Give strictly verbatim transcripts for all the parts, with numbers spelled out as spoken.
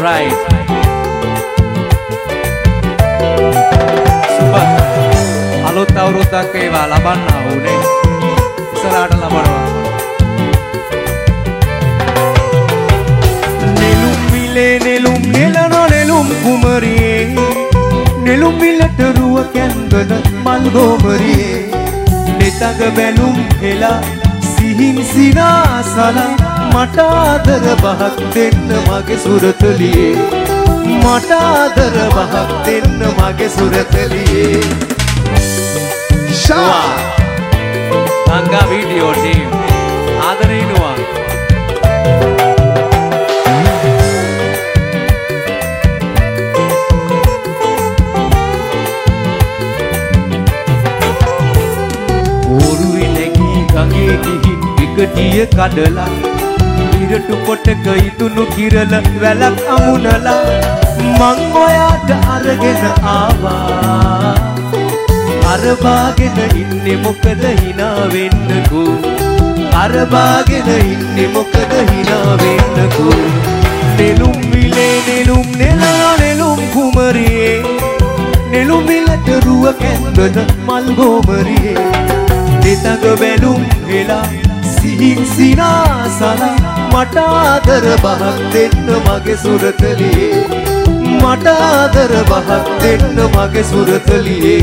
right. Super. Alut awurudak ewa labanna une. Isarahata labaනවා. Nelum mile nelum nelano nelum kumariye. Nelum milata ruwa kandana malgomariye. Netaga belum hela sihin sinasala. Mata adar bahak denna mage surataliye. Mata adar bahak denna mage surataliye. Shawa Anga video team Adarinuwa Oruwe negi gange gihin ekadiya kadala Iratu potaka itunu kirala welak amunala Mang oyata aragena aawa Arabagena inne mokada hina wennako Arabagena inne mokada hina wennako Nelum mile nelum nelana nelum kumariye Nelum milata ruwa kandana malgomariye Netaga belum hela sihin sinasala Mata adar bahak denna mage surataliye Mata adar bahak denna mage surataliye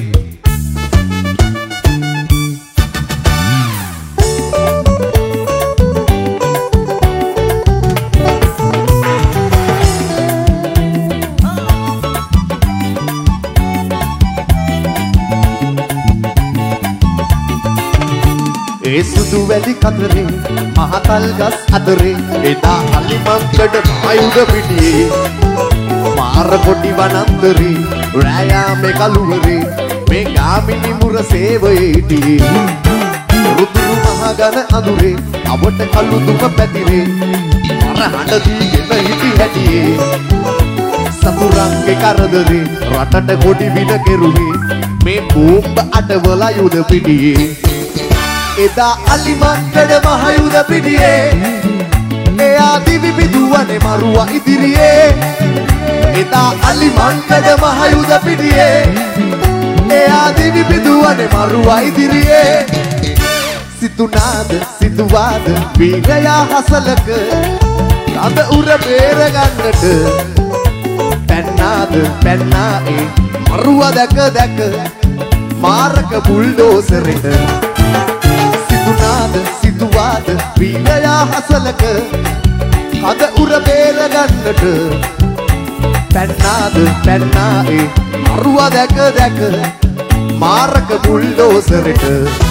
ඒ සුදු වැලි කතරේ මහතල් ගස් අතරේ එදා අලිමංකඩ ආයුධ පිටියේ මාර කොටි වනන්තරේ රායාමේ කලුවරේ මේ ගාමිණි මුර සේවයේ හිටියේ රුදුරු මහගන අඳුරේ අවට කළු දුම පැතිරේ අර හඬ දීගෙන හිටි හැටියේ සතුරන්ගේ කරදරේ රටට කොටි වින කෙරුවේ මේ බෝම්බ අටවලා යුද පිටියේ එදා අලිමංකඩ මහයුද පිටියේ එයා දිවි බිදුවනේ මරුවා ඉදිරියේ එදා අලිමංකඩ මහයුද පිටියේ එයා දිවි බිදුවනේ මරුවා ඉදිරියේ සිතුනාද සිතුවාද වීරයා හසලක අද උර බේර ගන්නට පැන්නාද පැන්නා ඒ මරුවා දැක දැක මාරක බුල්ඩෝසරෙට සිතුනාද සිතුවාද වීරයා හසලක අද උර බේර ගන්නට පැන්නාද පැන්නා ඒ මරුවා දැක දැක මාරක බුල්ඩෝසරෙට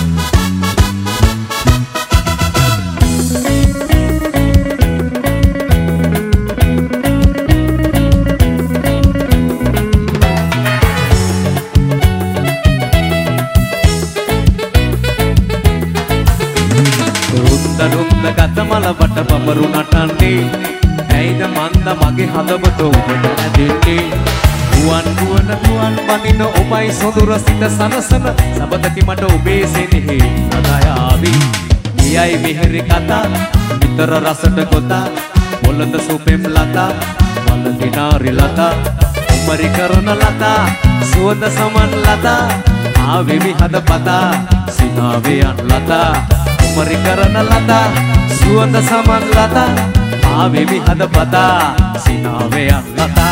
ගතමල බට බඹරු නටන්නේ ඇයිද මන්ද මගේ හදවත ඔබට ඇදෙන්නේ ගුවන් ගුවන් ගුවන් පනින ඔබයි සොඳුර සිත සනසන සබතකි මට ඔබේ සෙනෙහි සදායාවි ගියයි මෙහෙරි කතා විතර රසට ගොතා මොළඳ සුපෙම් ලතා මල දිනාරි ලතා උමරි කරන ලතා සුවඳ සමන් ලතා ආවෙමි හද පතා සිනාවේ යන් ලතා උමරි කරන ලතා සුවඳ සමන් ලතා ආවෙමි හද පතා සිනාවේ යන් ලතා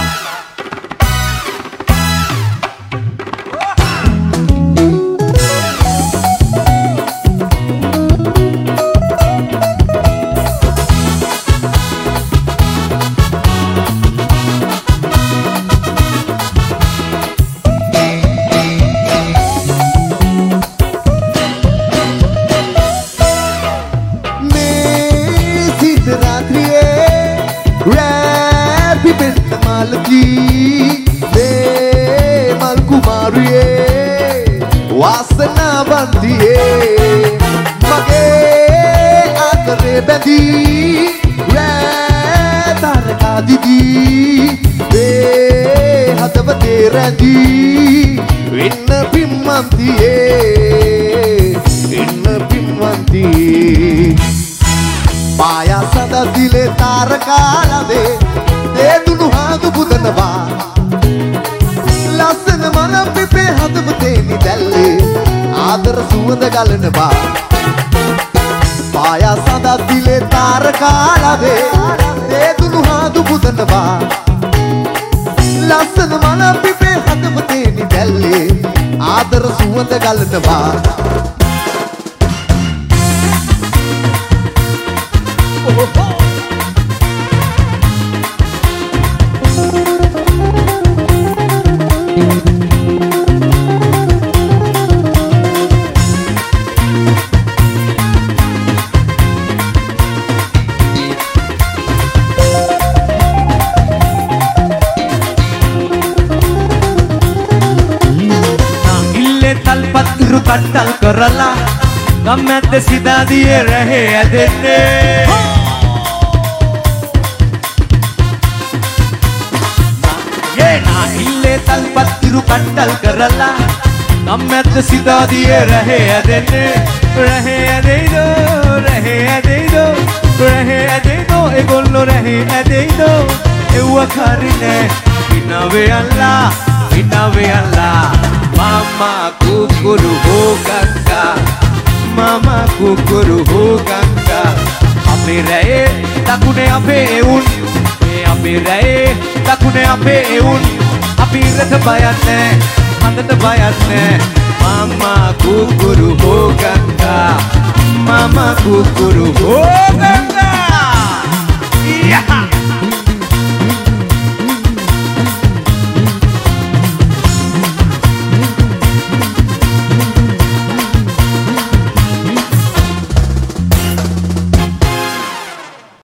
Paya sada dile tar kala de de ආදර සුවඳ ගලනවා පායා සඳ දිලේ තාරකාලවේ දේදුණු හාදු පුදනවා ලස්සන මල පිපේ හදවතේ නිදැල්ලේ ආදර සුවඳ ගලනවා කට්ටල් කරලා ගම් මැද්ද සිතාදියේ රැහේ ඇදෙන්නේ යේ නා ඉල්ලේ තල්පත් ඉරු කට්ටල් කරලා ගම් මැද්ද සිතාදියේ රැහේ ඇදෙන්නේ රැහේ ඇදෙයිදෝ රැහේ ඇදෙයිදෝ රැහේ ඇදෙයිදෝ ඒගොල්ලෝ රැහේ ඇදෙයිදෝ එව්ව කාරිනේ ඉනවේ අල්ලා ඉනවේ අල්ලා Mama kukuru ho ganga Mama kukuru ho ganga Ape rae takune ape eun E ape rae takune ape eun Api ratha bayanne handata bayanne Mama kukuru ho ganga Mama kukuru ho ganga